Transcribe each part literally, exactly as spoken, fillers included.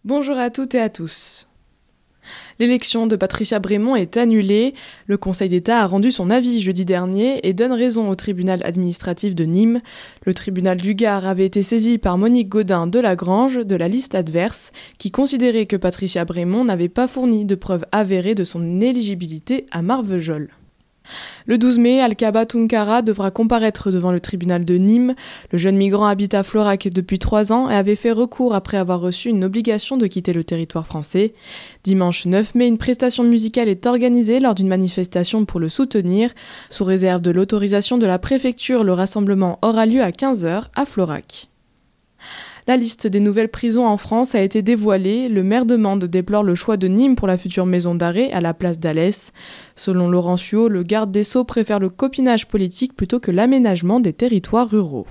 Bonjour à toutes et à tous. L'élection de Patricia Brémond est annulée. Le Conseil d'État a rendu son avis jeudi dernier et donne raison au tribunal administratif de Nîmes. Le tribunal du Gard avait été saisi par Monique Gaudin de Lagrange de la liste adverse, qui considérait que Patricia Brémond n'avait pas fourni de preuves avérées de son éligibilité à Marvejols. Le douze mai, Alkaba Tunkara devra comparaître devant le tribunal de Nîmes. Le jeune migrant habite à Florac depuis trois ans et avait fait recours après avoir reçu une obligation de quitter le territoire français. Dimanche neuf mai, une prestation musicale est organisée lors d'une manifestation pour le soutenir. Sous réserve de l'autorisation de la préfecture, le rassemblement aura lieu à quinze heures à Florac. La liste des nouvelles prisons en France a été dévoilée. Le maire de Mende déplore le choix de Nîmes pour la future maison d'arrêt à la place d'Alès. Selon Laurent Suau, le garde des Sceaux préfère le copinage politique plutôt que l'aménagement des territoires ruraux.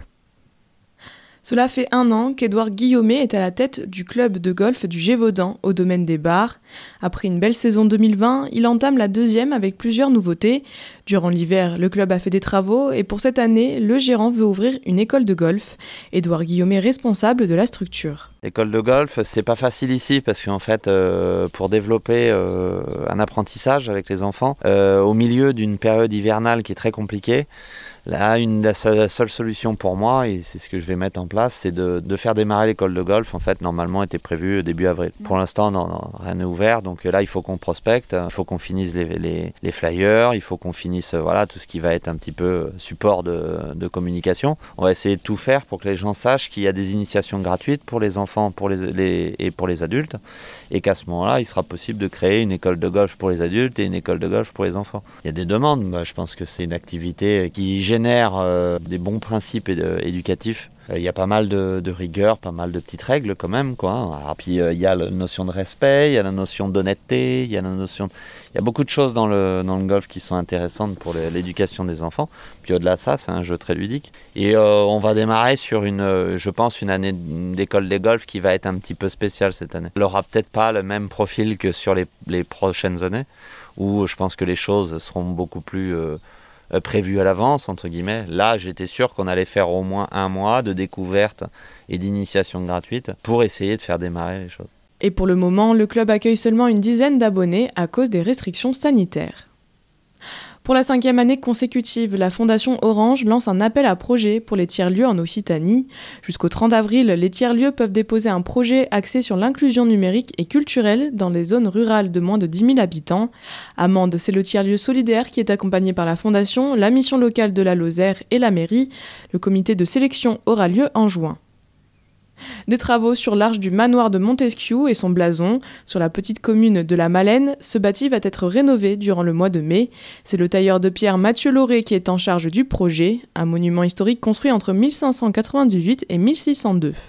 Cela fait un an qu'Édouard Guillaumet est à la tête du club de golf du Gévaudan au domaine des Bars. Après une belle saison deux mille vingt, il entame la deuxième avec plusieurs nouveautés. Durant l'hiver, le club a fait des travaux et pour cette année, le gérant veut ouvrir une école de golf. Édouard Guillaumet est responsable de la structure. L'école de golf, c'est pas facile ici parce qu'en fait, euh, pour développer euh, un apprentissage avec les enfants, euh, au milieu d'une période hivernale qui est très compliquée, là, une, la, seule, la seule solution pour moi, et c'est ce que je vais mettre en place, c'est de, de faire démarrer l'école de golf. En fait, normalement, était prévu début avril. Pour l'instant, non, non, rien n'est ouvert. Donc là, il faut qu'on prospecte, il faut qu'on finisse les, les, les flyers, il faut qu'on finisse voilà, tout ce qui va être un petit peu support de, de communication. On va essayer de tout faire pour que les gens sachent qu'il y a des initiations gratuites pour les enfants pour les, les, et pour les adultes. Et qu'à ce moment-là, il sera possible de créer une école de golf pour les adultes et une école de golf pour les enfants. Il y a des demandes. Bah, je pense que c'est une activité qui génère euh, des bons principes éd- éducatifs. Euh, il y a pas mal de, de rigueur, pas mal de petites règles quand même, quoi. Alors, puis euh, il y a la notion de respect, il y a la notion d'honnêteté, il y a la notion... Il y a beaucoup de choses dans le, dans le golf qui sont intéressantes pour le, l'éducation des enfants. Puis au-delà de ça, c'est un jeu très ludique. Et euh, on va démarrer sur une, euh, je pense, une année d'école des golf qui va être un petit peu spéciale cette année. Elle aura peut-être pas le même profil que sur les, les prochaines années, où je pense que les choses seront beaucoup plus euh, prévues à l'avance, entre guillemets. Là, j'étais sûr qu'on allait faire au moins un mois de découverte et d'initiation gratuite pour essayer de faire démarrer les choses. Et pour le moment, le club accueille seulement une dizaine d'abonnés à cause des restrictions sanitaires. Pour la cinquième année consécutive, la Fondation Orange lance un appel à projets pour les tiers-lieux en Occitanie. Jusqu'au trente avril, les tiers-lieux peuvent déposer un projet axé sur l'inclusion numérique et culturelle dans les zones rurales de moins de dix mille habitants. À Mende, c'est le tiers-lieu solidaire qui est accompagné par la Fondation, la mission locale de la Lozère et la mairie. Le comité de sélection aura lieu en juin. Des travaux sur l'arche du manoir de Montesquiou et son blason, sur la petite commune de la Malaine, ce bâti va être rénové durant le mois de mai. C'est le tailleur de pierre Mathieu Lauré qui est en charge du projet, un monument historique construit entre mille cinq cent quatre-vingt-dix-huit et mille six cent deux.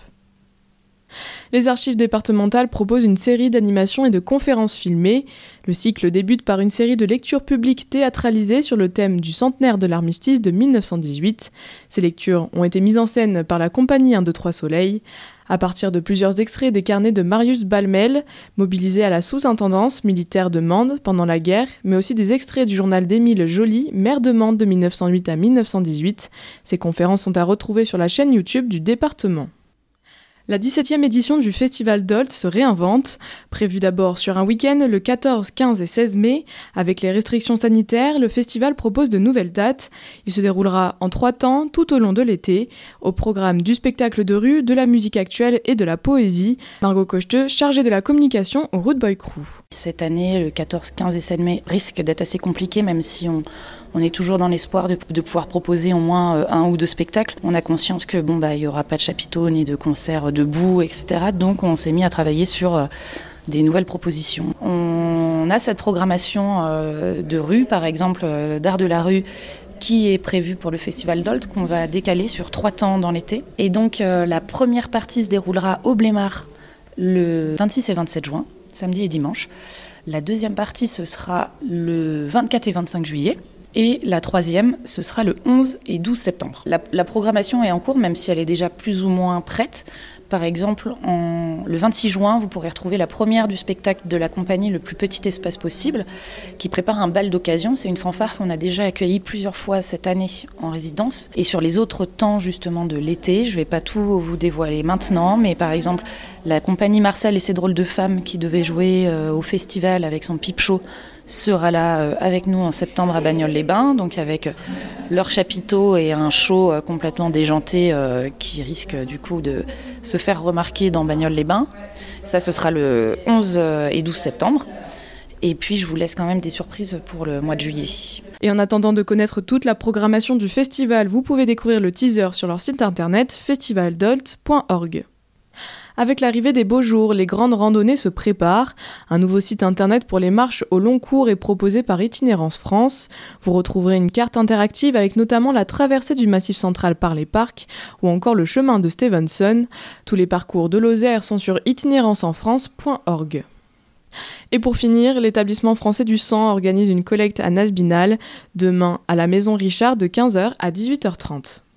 Les archives départementales proposent une série d'animations et de conférences filmées. Le cycle débute par une série de lectures publiques théâtralisées sur le thème du centenaire de l'armistice de mille neuf cent dix-huit. Ces lectures ont été mises en scène par la compagnie un deux trois Soleil. À partir de plusieurs extraits des carnets de Marius Balmel, mobilisé à la sous-intendance militaire de Mende pendant la guerre, mais aussi des extraits du journal d'Émile Joly, maire de Mende de mille neuf cent huit à mille neuf cent dix-huit. Ces conférences sont à retrouver sur la chaîne YouTube du département. La dix-septième édition du Festival Dolt se réinvente. Prévu d'abord sur un week-end le quatorze, quinze et seize mai. Avec les restrictions sanitaires, le festival propose de nouvelles dates. Il se déroulera en trois temps tout au long de l'été. Au programme du spectacle de rue, de la musique actuelle et de la poésie. Margot Cocheteux, chargée de la communication au Root Boy Crew. Cette année, le quatorze, quinze et seize mai risque d'être assez compliqué, même si on... On est toujours dans l'espoir de, de pouvoir proposer au moins un ou deux spectacles. On a conscience que bon bah il y aura pas de chapiteaux ni de concerts debout, et cetera. Donc on s'est mis à travailler sur euh, des nouvelles propositions. On a cette programmation euh, de rue, par exemple euh, d'art de la rue, qui est prévue pour le Festival Dolt, qu'on va décaler sur trois temps dans l'été. Et donc euh, la première partie se déroulera au Blémard le vingt-six et vingt-sept juin, samedi et dimanche. La deuxième partie, ce sera le vingt-quatre et vingt-cinq juillet. Et la troisième, ce sera le onze et douze septembre. La, la programmation est en cours, même si elle est déjà plus ou moins prête, Par exemple, en... le vingt-six juin, vous pourrez retrouver la première du spectacle de la compagnie Le plus petit espace possible, qui prépare un bal d'occasion. C'est une fanfare qu'on a déjà accueillie plusieurs fois cette année en résidence. Et sur les autres temps justement de l'été, je ne vais pas tout vous dévoiler maintenant, mais par exemple, la compagnie Marcel et ses drôles de femmes qui devait jouer euh, au festival avec son pipe show sera là euh, avec nous en septembre à Bagnoles-les-Bains, donc avec euh, leur chapiteau et un show euh, complètement déjanté euh, qui risque euh, du coup de se faire remarquer dans Bagnoles-les-Bains. Ça, ce sera le onze et douze septembre. Et puis, je vous laisse quand même des surprises pour le mois de juillet. Et en attendant de connaître toute la programmation du festival, vous pouvez découvrir le teaser sur leur site internet festivaldolt point org. Avec l'arrivée des beaux jours, les grandes randonnées se préparent. Un nouveau site internet pour les marches au long cours est proposé par Itinérance France. Vous retrouverez une carte interactive avec notamment la traversée du Massif central par les parcs ou encore le chemin de Stevenson. Tous les parcours de Lozère sont sur itinérance en france point org. Et pour finir, l'établissement français du sang organise une collecte à Nasbinal demain à la Maison Richard de quinze heures à dix-huit heures trente.